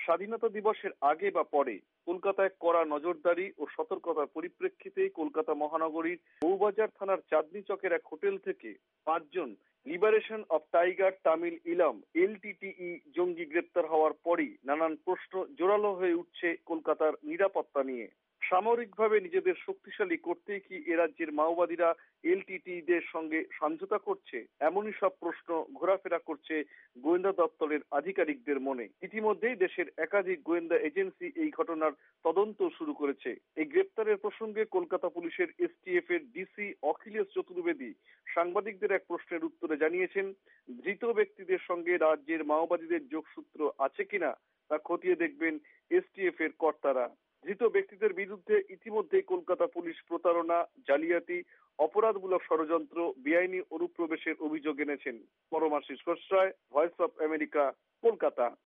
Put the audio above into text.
স্বাধীনতা দিবসের আগে বা পরে কলকাতায় কড়া নজরদারি ও সতর্কতার পরিপ্রেক্ষিতে কলকাতা মহানগরীর বউবাজার থানার চাঁদনী চকের এক হোটেল থেকে 5 জন liberation of tiger Tamil Eelam LTTE জঙ্গি গ্রেপ্তার হওয়ার পরই নানান প্রশ্ন জোরালো হয়ে উঠছে কলকাতার নিরাপত্তা নিয়ে। সামরিকভাবে নিজেদের শক্তিশালী করতেই কি এ রাজ্যের মাওবাদীরা LTTE-দের সঙ্গে সমঝোতা করছে? এমনই সব প্রশ্ন ঘোরাফেরা করছে গোয়েন্দা দপ্তরের আধিকারিকদের মনে। ইতিমধ্যেই দেশের একাধিক গোয়েন্দা এজেন্সি এই ঘটনার তদন্ত শুরু করেছে। এই গ্রেপ্তারের প্রসঙ্গে কলকাতা পুলিশের STF এর DC অখিলেশ চতুর্বেদী সাংবাদিকদের এক প্রশ্নের উত্তরে জানিয়েছেন, ধৃত ব্যক্তিদের সঙ্গে রাজ্যের মাওবাদীদের যোগসূত্র আছে কিনা তা খতিয়ে দেখবেন STF এর কর্তারা। ধৃত ব্যক্তিদের বিরুদ্ধে ইতিমধ্যেই কলকাতা পুলিশ প্রতারণা, জালিয়াতি, অপরাধমূলক ষড়যন্ত্র, বেআইনি অনুপ্রবেশের অভিযোগ এনেছেন। Paramashis Ghoshroy, voice of America, Kolkata.